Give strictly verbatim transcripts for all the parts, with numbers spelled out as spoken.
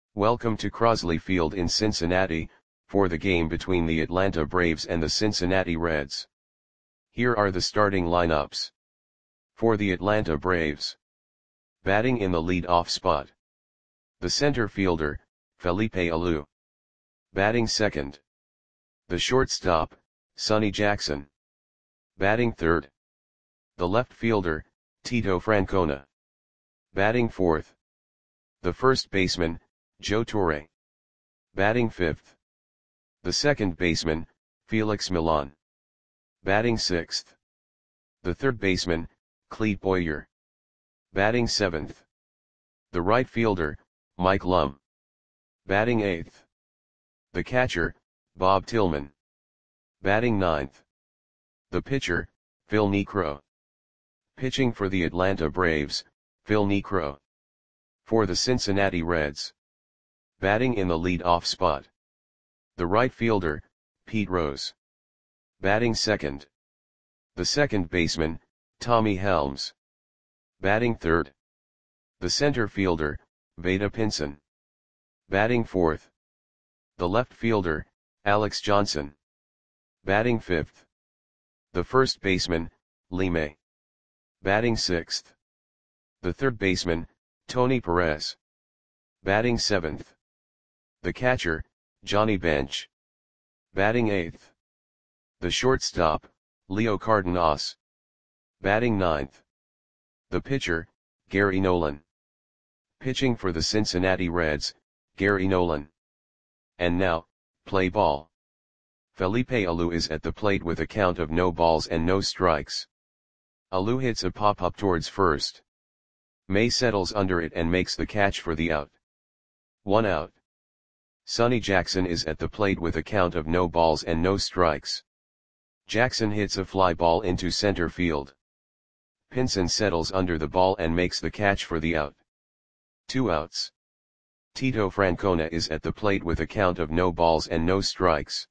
Welcome to Crosley Field in Cincinnati, for the game between the Atlanta Braves and the Cincinnati Reds. Here are the starting lineups. For the Atlanta Braves. Batting in the lead-off spot. The center fielder, Felipe Alou. Batting second. The shortstop, Sonny Jackson. Batting third. The left fielder, Tito Francona. Batting fourth. The first baseman, Joe Torre. Batting fifth. The second baseman, Felix Millan. Batting sixth. The third baseman, Clete Boyer. Batting seventh. The right fielder, Mike Lum. Batting eighth. The catcher, Bob Tillman. Batting ninth. The pitcher, Phil Niekro. Pitching for the Atlanta Braves, Phil Niekro. For the Cincinnati Reds. Batting in the lead-off spot. The right fielder, Pete Rose. Batting second. The second baseman, Tommy Helms. Batting third. The center fielder, Vada Pinson. Batting fourth. The left fielder, Alex Johnson. Batting fifth. The first baseman, Lee May. Batting sixth. The third baseman, Tony Perez. Batting seventh. The catcher, Johnny Bench. Batting eighth. The shortstop, Leo Cardenas. Batting ninth. The pitcher, Gary Nolan. Pitching for the Cincinnati Reds, Gary Nolan. And now, play ball. Felipe Alou is at the plate with a count of no balls and no strikes. Alou hits a pop-up towards first. May settles under it and makes the catch for the out. One out. Sonny Jackson is at the plate with a count of no balls and no strikes. Jackson hits a fly ball into center field. Pinson settles under the ball and makes the catch for the out. Two outs. Tito Francona is at the plate with a count of no balls and no strikes.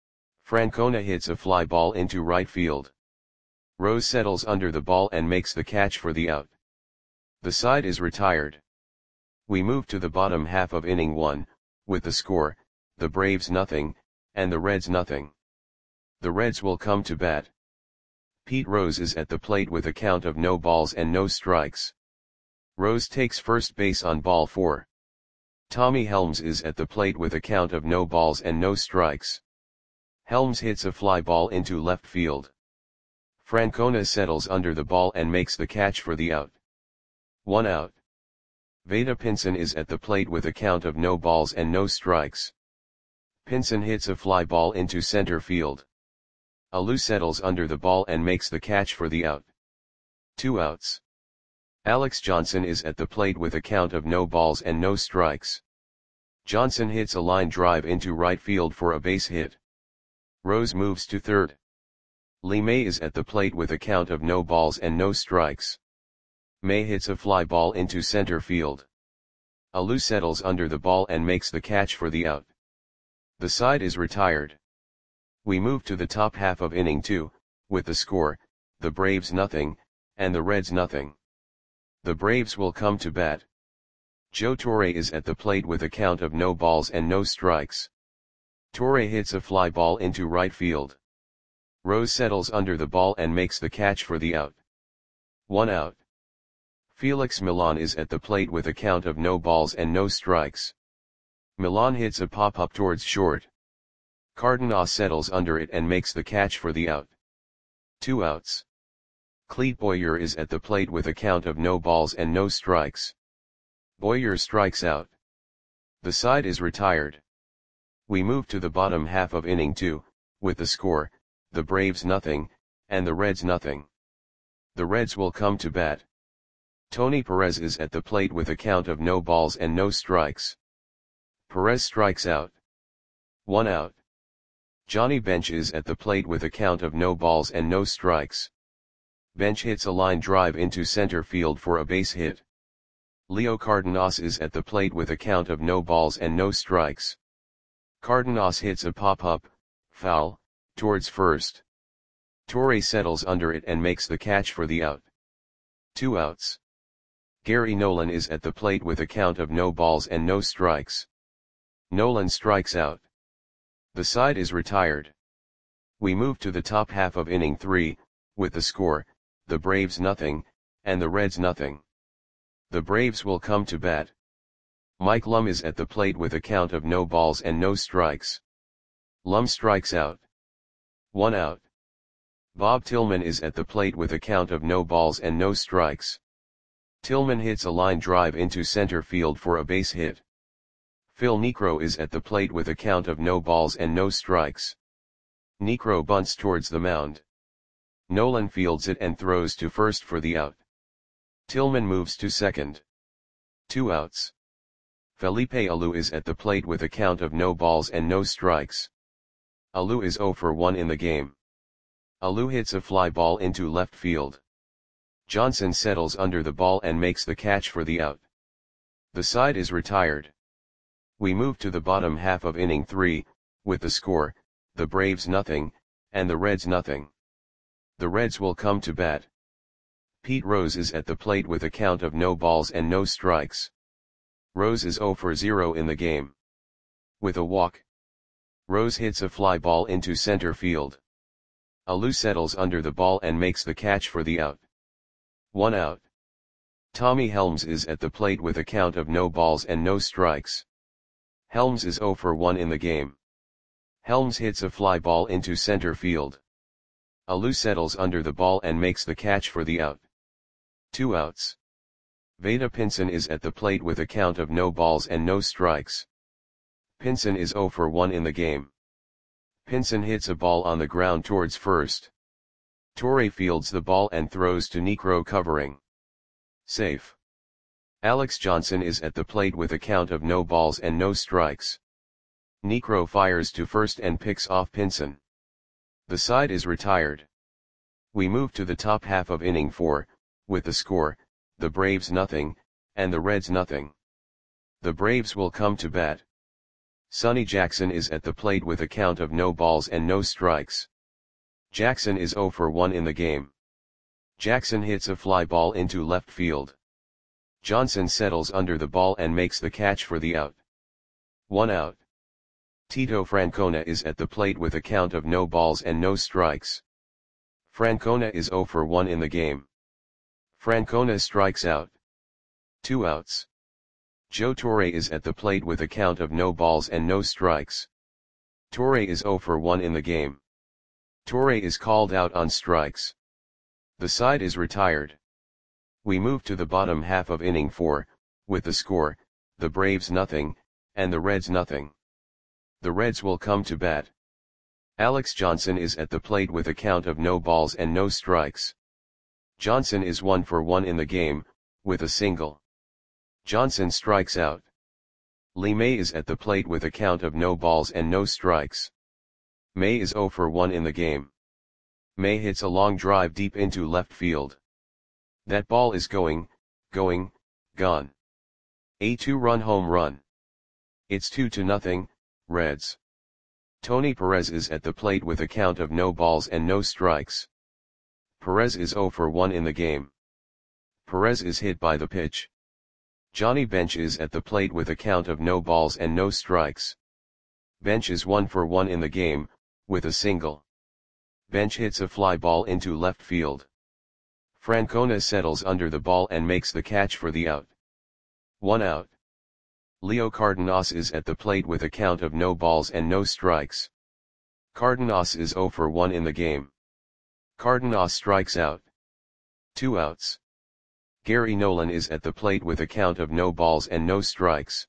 Francona hits a fly ball into right field. Rose settles under the ball and makes the catch for the out. The side is retired. We move to the bottom half of inning one, with the score, the Braves nothing, and the Reds nothing. The Reds will come to bat. Pete Rose is at the plate with a count of no balls and no strikes. Rose takes first base on ball four. Tommy Helms is at the plate with a count of no balls and no strikes. Helms hits a fly ball into left field. Francona settles under the ball and makes the catch for the out. One out. Vada Pinson is at the plate with a count of no balls and no strikes. Pinson hits a fly ball into center field. Alou settles under the ball and makes the catch for the out. Two outs. Alex Johnson is at the plate with a count of no balls and no strikes. Johnson hits a line drive into right field for a base hit. Rose moves to third. Lee May is at the plate with a count of no balls and no strikes. May hits a fly ball into center field. Alou settles under the ball and makes the catch for the out. The side is retired. We move to the top half of inning two, with the score, the Braves nothing, and the Reds nothing. The Braves will come to bat. Joe Torre is at the plate with a count of no balls and no strikes. Torre hits a fly ball into right field. Rose settles under the ball and makes the catch for the out. One out. Felix Millan is at the plate with a count of no balls and no strikes. Millan hits a pop-up towards short. Cardenas settles under it and makes the catch for the out. Two outs. Clete Boyer is at the plate with a count of no balls and no strikes. Boyer strikes out. The side is retired. We move to the bottom half of inning two, with the score, the Braves nothing, and the Reds nothing. The Reds will come to bat. Tony Perez is at the plate with a count of no balls and no strikes. Perez strikes out. One out. Johnny Bench is at the plate with a count of no balls and no strikes. Bench hits a line drive into center field for a base hit. Leo Cardenas is at the plate with a count of no balls and no strikes. Cardenas hits a pop-up, foul, towards first. Torre settles under it and makes the catch for the out. Two outs. Gary Nolan is at the plate with a count of no balls and no strikes. Nolan strikes out. The side is retired. We move to the top half of inning three, with the score, the Braves nothing, and the Reds nothing. The Braves will come to bat. Mike Lum is at the plate with a count of no balls and no strikes. Lum strikes out. One out. Bob Tillman is at the plate with a count of no balls and no strikes. Tillman hits a line drive into center field for a base hit. Phil Niekro is at the plate with a count of no balls and no strikes. Niekro bunts towards the mound. Nolan fields it and throws to first for the out. Tillman moves to second. Two outs. Felipe Alou is at the plate with a count of no balls and no strikes. Alou is oh for one in the game. Alou hits a fly ball into left field. Johnson settles under the ball and makes the catch for the out. The side is retired. We move to the bottom half of inning three, with the score, the Braves nothing, and the Reds nothing. The Reds will come to bat. Pete Rose is at the plate with a count of no balls and no strikes. Rose is oh for zero in the game. With a walk. Rose hits a fly ball into center field. Alou settles under the ball and makes the catch for the out. One out. Tommy Helms is at the plate with a count of no balls and no strikes. Helms is oh for one in the game. Helms hits a fly ball into center field. Alou settles under the ball and makes the catch for the out. Two outs. Vada Pinson is at the plate with a count of no balls and no strikes. Pinson is oh for one in the game. Pinson hits a ball on the ground towards first. Torre fields the ball and throws to Niekro covering. Safe. Alex Johnson is at the plate with a count of no balls and no strikes. Niekro fires to first and picks off Pinson. The side is retired. We move to the top half of inning four, with the score, the Braves nothing, and the Reds nothing. The Braves will come to bat. Sonny Jackson is at the plate with a count of no balls and no strikes. Jackson is oh for one in the game. Jackson hits a fly ball into left field. Johnson settles under the ball and makes the catch for the out. One out. Tito Francona is at the plate with a count of no balls and no strikes. Francona is oh for one in the game. Francona strikes out. Two outs. Joe Torre is at the plate with a count of no balls and no strikes. Torre is oh for one in the game. Torre is called out on strikes. The side is retired. We move to the bottom half of inning four, with the score, the Braves nothing, and the Reds nothing. The Reds will come to bat. Alex Johnson is at the plate with a count of no balls and no strikes. Johnson is one for one in the game, with a single. Johnson strikes out. Lee May is at the plate with a count of no balls and no strikes. May is oh for one in the game. May hits a long drive deep into left field. That ball is going, going, gone. A two-run home run. It's two to nothing, Reds. Tony Perez is at the plate with a count of no balls and no strikes. Perez is oh for one in the game. Perez is hit by the pitch. Johnny Bench is at the plate with a count of no balls and no strikes. Bench is one for one in the game, with a single. Bench hits a fly ball into left field. Francona settles under the ball and makes the catch for the out. One out. Leo Cardenas is at the plate with a count of no balls and no strikes. Cardenas is oh for one in the game. Cardenas strikes out. Two outs. Gary Nolan is at the plate with a count of no balls and no strikes.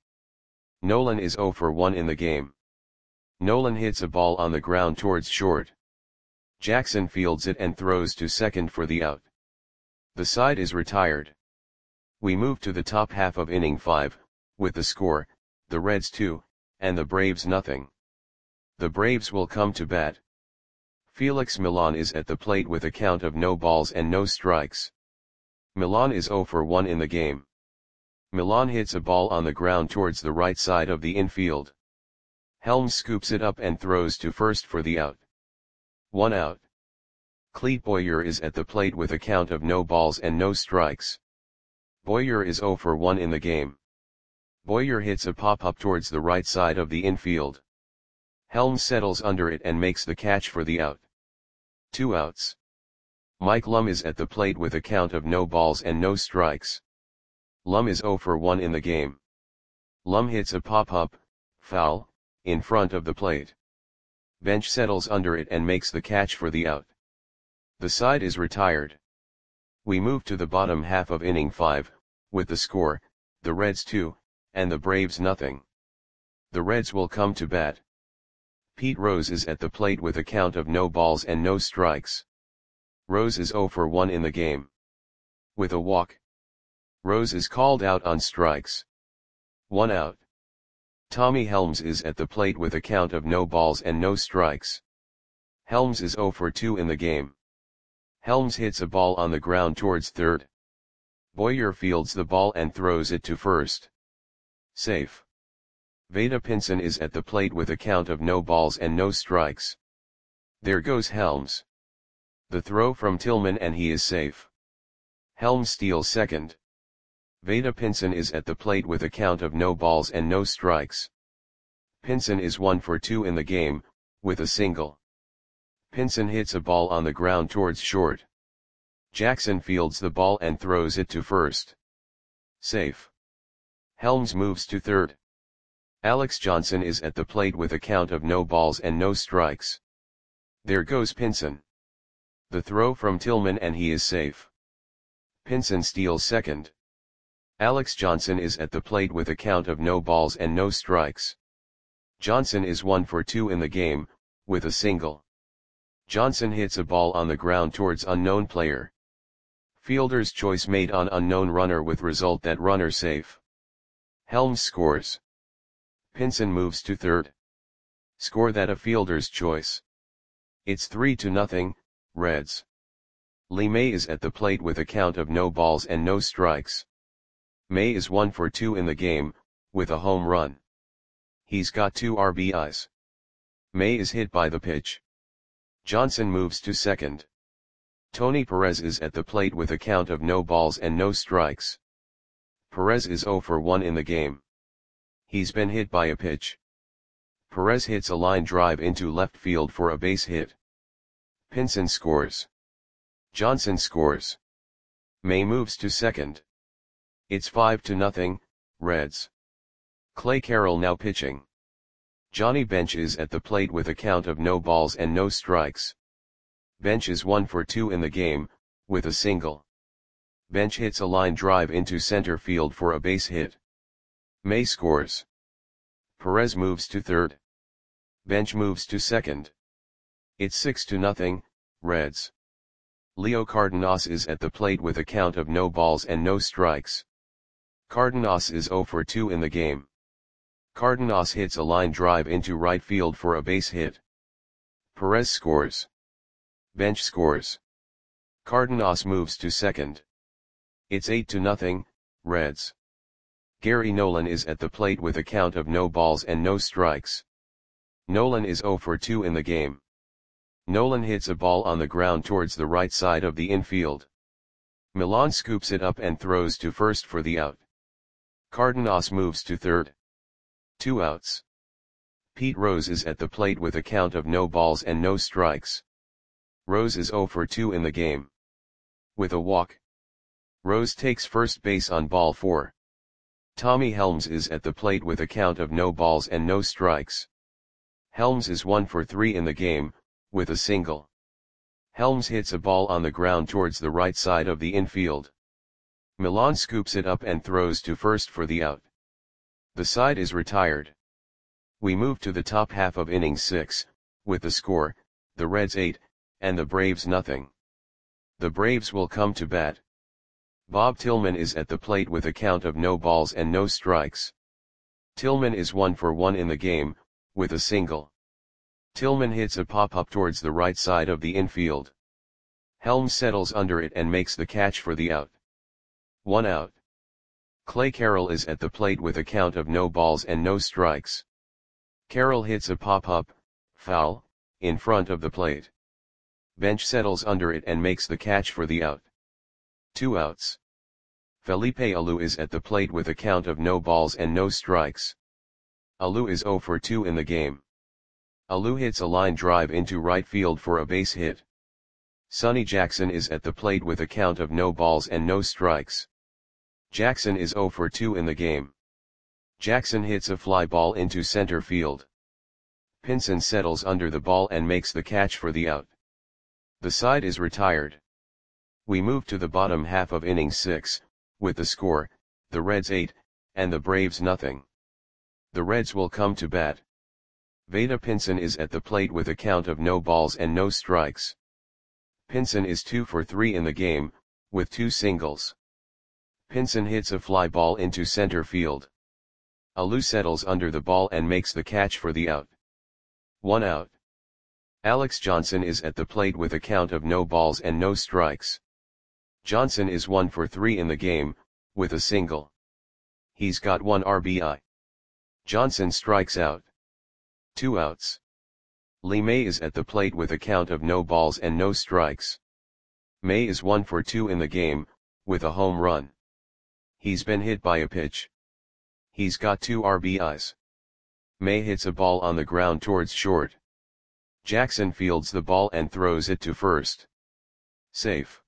Nolan is oh for one in the game. Nolan hits a ball on the ground towards short. Jackson fields it and throws to second for the out. The side is retired. We move to the top half of inning five, with the score, the Reds two, and the Braves nothing. The Braves will come to bat. Felix Millan is at the plate with a count of no balls and no strikes. Millan is oh for one in the game. Millan hits a ball on the ground towards the right side of the infield. Helms scoops it up and throws to first for the out. One out. Clete Boyer is at the plate with a count of no balls and no strikes. Boyer is zero for one in the game. Boyer hits a pop-up towards the right side of the infield. Helms settles under it and makes the catch for the out. Two outs. Mike Lum is at the plate with a count of no balls and no strikes. Lum is zero for one in the game. Lum hits a pop-up, foul, in front of the plate. Bench settles under it and makes the catch for the out. The side is retired. We move to the bottom half of inning five, with the score, the Reds two, and the Braves nothing. The Reds will come to bat. Pete Rose is at the plate with a count of no balls and no strikes. Rose is zero for one in the game. With a walk. Rose is called out on strikes. One out. Tommy Helms is at the plate with a count of no balls and no strikes. Helms is zero for two in the game. Helms hits a ball on the ground towards third. Boyer fields the ball and throws it to first. Safe. Vada Pinson is at the plate with a count of no balls and no strikes. There goes Helms. The throw from Tillman and he is safe. Helms steals second. Vada Pinson is at the plate with a count of no balls and no strikes. Pinson is one for two in the game, with a single. Pinson hits a ball on the ground towards short. Jackson fields the ball and throws it to first. Safe. Helms moves to third. Alex Johnson is at the plate with a count of no balls and no strikes. There goes Pinson. The throw from Tillman and he is safe. Pinson steals second. Alex Johnson is at the plate with a count of no balls and no strikes. Johnson is one for two in the game, with a single. Johnson hits a ball on the ground towards unknown player. Fielder's choice made on unknown runner with result that runner safe. Helms scores. Pinson moves to third. Score that a fielder's choice. It's three to nothing, Reds. Lee May is at the plate with a count of no balls and no strikes. May is one for two in the game, with a home run. He's got two R B Is. May is hit by the pitch. Johnson moves to second. Tony Perez is at the plate with a count of no balls and no strikes. Perez is zero for one in the game. He's been hit by a pitch. Perez hits a line drive into left field for a base hit. Pinson scores. Johnson scores. May moves to second. It's five to nothing, Reds. Clay Carroll now pitching. Johnny Bench is at the plate with a count of no balls and no strikes. Bench is one for two in the game, with a single. Bench hits a line drive into center field for a base hit. May scores. Perez moves to third. Bench moves to second. It's six to nothing, Reds. Leo Cardenas is at the plate with a count of no balls and no strikes. Cardenas is zero for two in the game. Cardenas hits a line drive into right field for a base hit. Perez scores. Bench scores. Cardenas moves to second. It's eight to nothing, Reds. Gary Nolan is at the plate with a count of no balls and no strikes. Nolan is zero for two in the game. Nolan hits a ball on the ground towards the right side of the infield. Milan scoops it up and throws to first for the out. Cardenas moves to third. Two outs. Pete Rose is at the plate with a count of no balls and no strikes. Rose is zero for two in the game. With a walk. Rose takes first base on ball four. Tommy Helms is at the plate with a count of no balls and no strikes. Helms is one for three in the game, with a single. Helms hits a ball on the ground towards the right side of the infield. Milan scoops it up and throws to first for the out. The side is retired. We move to the top half of inning six, with the score, the Reds eight, and the Braves nothing. The Braves will come to bat. Bob Tillman is at the plate with a count of no balls and no strikes. Tillman is one for one in the game, with a single. Tillman hits a pop-up towards the right side of the infield. Helms settles under it and makes the catch for the out. One out. Clay Carroll is at the plate with a count of no balls and no strikes. Carroll hits a pop-up, foul, in front of the plate. Bench settles under it and makes the catch for the out. Two outs. Felipe Alou is at the plate with a count of no balls and no strikes. Alou is zero for two in the game. Alou hits a line drive into right field for a base hit. Sonny Jackson is at the plate with a count of no balls and no strikes. Jackson is zero for two in the game. Jackson hits a fly ball into center field. Pinson settles under the ball and makes the catch for the out. The side is retired. We move to the bottom half of inning six, with the score, the Reds eight, and the Braves nothing. The Reds will come to bat. Vada Pinson is at the plate with a count of no balls and no strikes. Pinson is two for three in the game, with two singles. Pinson hits a fly ball into center field. Alou settles under the ball and makes the catch for the out. One out. Alex Johnson is at the plate with a count of no balls and no strikes. Johnson is one for three in the game, with a single. He's got one R B I. Johnson strikes out. Two outs. Lee May is at the plate with a count of no balls and no strikes. May is one for two in the game, with a home run. He's been hit by a pitch. He's got two R B Is. May hits a ball on the ground towards short. Jackson fields the ball and throws it to first. Safe.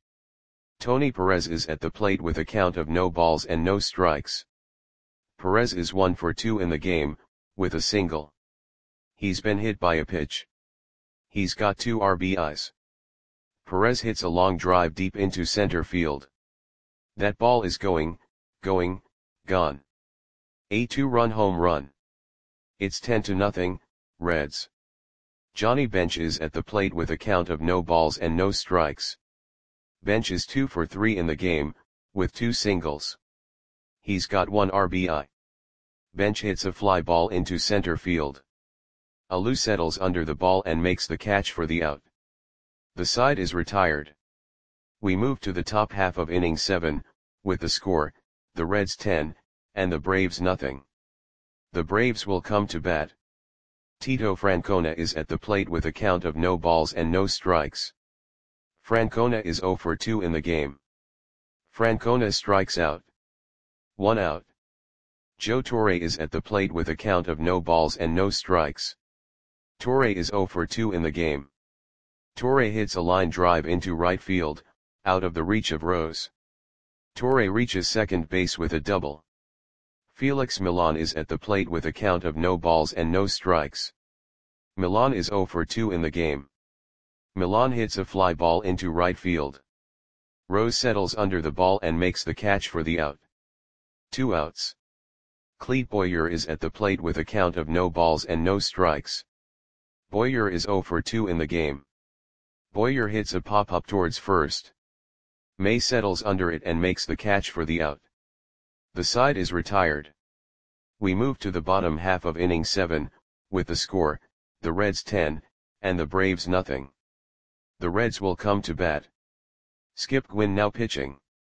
Tony Perez is at the plate with a count of no balls and no strikes. Perez is one for two in the game, with a single. He's been hit by a pitch. He's got two R B Is. Perez hits a long drive deep into center field. That ball is going, going, gone. A two-run home run. It's ten to nothing, Reds. Johnny Bench is at the plate with a count of no balls and no strikes. Bench is two for three in the game, with two singles. He's got one R B I. Bench hits a fly ball into center field. Alou settles under the ball and makes the catch for the out. The side is retired. We move to the top half of inning seven, with the score, the Reds ten, and the Braves nothing. The Braves will come to bat. Tito Francona is at the plate with a count of no balls and no strikes. Francona is zero for two in the game. Francona strikes out. One out. Joe Torre is at the plate with a count of no balls and no strikes. Torre is zero for two in the game. Torre hits a line drive into right field, out of the reach of Rose. Torre reaches second base with a double. Felix Milan is at the plate with a count of no balls and no strikes. Milan is zero for two in the game. Milan hits a fly ball into right field. Rose settles under the ball and makes the catch for the out. Two outs. Clete Boyer is at the plate with a count of no balls and no strikes. Boyer is zero for two in the game. Boyer hits a pop-up towards first. May settles under it and makes the catch for the out. The side is retired. We move to the bottom half of inning seven, with the score, the Reds ten, and the Braves nothing. The Reds will come to bat. Skip Gwynn now pitching.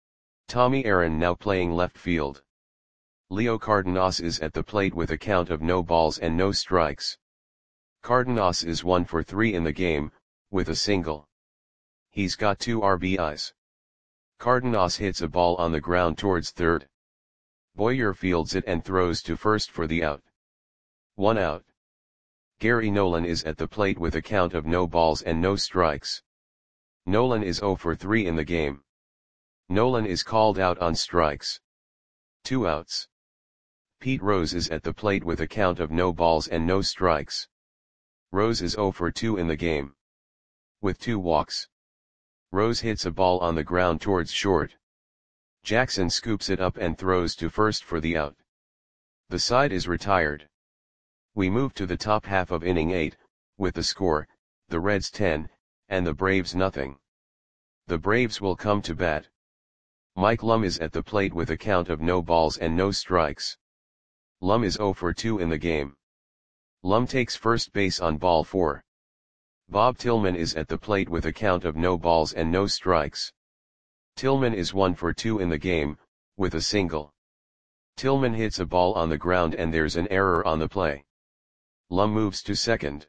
Tommy Aaron now playing left field. Leo Cardenas is at the plate with a count of no balls and no strikes. Cardenas is one for three in the game, with a single. He's got two R B Is. Cardenas hits a ball on the ground towards third. Boyer fields it and throws to first for the out. One out. Gary Nolan is at the plate with a count of no balls and no strikes. Nolan is zero for three in the game. Nolan is called out on strikes. Two outs. Pete Rose is at the plate with a count of no balls and no strikes. Rose is zero for two in the game. With two walks. Rose hits a ball on the ground towards short. Jackson scoops it up and throws to first for the out. The side is retired. We move to the top half of inning eight, with the score, the Reds ten, and the Braves nothing. The Braves will come to bat. Mike Lum is at the plate with a count of no balls and no strikes. Lum is zero for two in the game. Lum takes first base on ball four. Bob Tillman is at the plate with a count of no balls and no strikes. Tillman is one for two in the game, with a single. Tillman hits a ball on the ground and there's an error on the play. Lum moves to second.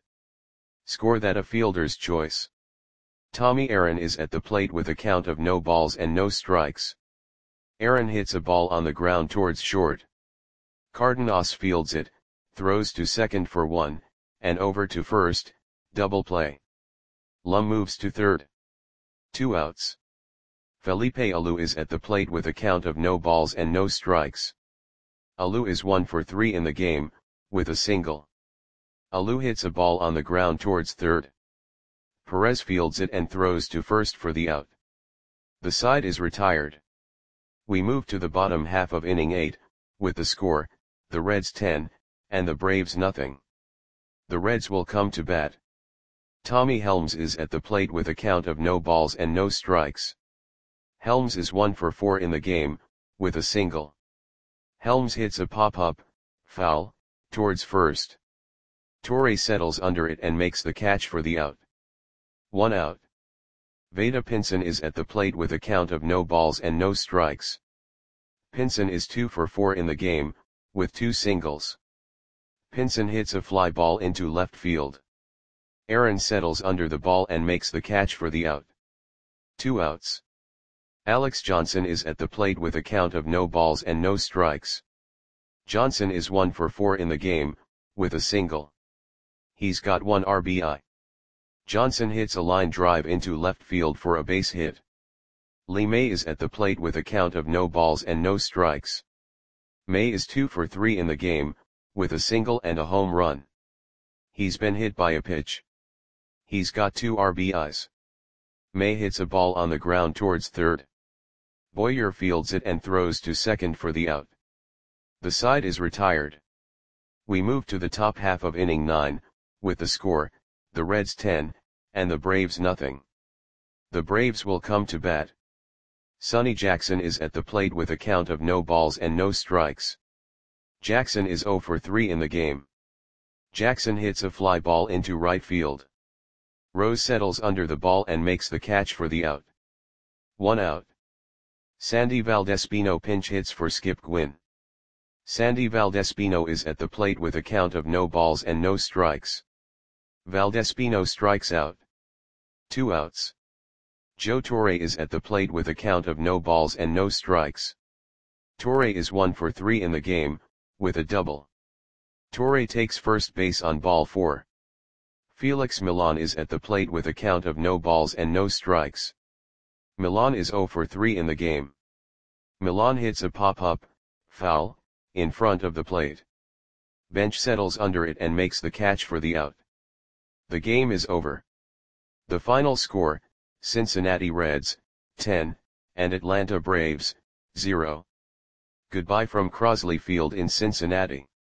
Score that a fielder's choice. Tommy Aaron is at the plate with a count of no balls and no strikes. Aaron hits a ball on the ground towards short. Cardenas fields it, throws to second for one, and over to first, double play. Lum moves to third. Two outs. Felipe Alou is at the plate with a count of no balls and no strikes. Alou is one for three in the game, with a single. Alou hits a ball on the ground towards third. Perez fields it and throws to first for the out. The side is retired. We move to the bottom half of inning eight, with the score, the Reds ten, and the Braves nothing. The Reds will come to bat. Tommy Helms is at the plate with a count of no balls and no strikes. Helms is one for four in the game, with a single. Helms hits a pop-up, foul, towards first. Torre settles under it and makes the catch for the out. One out. Vada Pinson is at the plate with a count of no balls and no strikes. Pinson is two for four in the game, with two singles. Pinson hits a fly ball into left field. Aaron settles under the ball and makes the catch for the out. Two outs. Alex Johnson is at the plate with a count of no balls and no strikes. Johnson is one for four in the game, with a single. He's got one R B I. Johnson hits a line drive into left field for a base hit. Lee May is at the plate with a count of no balls and no strikes. May is two for three in the game, with a single and a home run. He's been hit by a pitch. He's got two R B Is. May hits a ball on the ground towards third. Boyer fields it and throws to second for the out. The side is retired. We move to the top half of inning nine, with the score, the Reds ten, and the Braves nothing. The Braves will come to bat. Sonny Jackson is at the plate with a count of no balls and no strikes. Jackson is zero for three in the game. Jackson hits a fly ball into right field. Rose settles under the ball and makes the catch for the out. One out. Sandy Valdespino pinch hits for Skip Gwynn. Sandy Valdespino is at the plate with a count of no balls and no strikes. Valdespino strikes out. Two outs. Joe Torre is at the plate with a count of no balls and no strikes. Torre is one for three in the game, with a double. Torre takes first base on ball four. Felix Milan is at the plate with a count of no balls and no strikes. Milan is zero for three in the game. Milan hits a pop-up, foul, in front of the plate. Bench settles under it and makes the catch for the out. The game is over. The final score, Cincinnati Reds, ten, and Atlanta Braves, zero. Goodbye from Crosley Field in Cincinnati.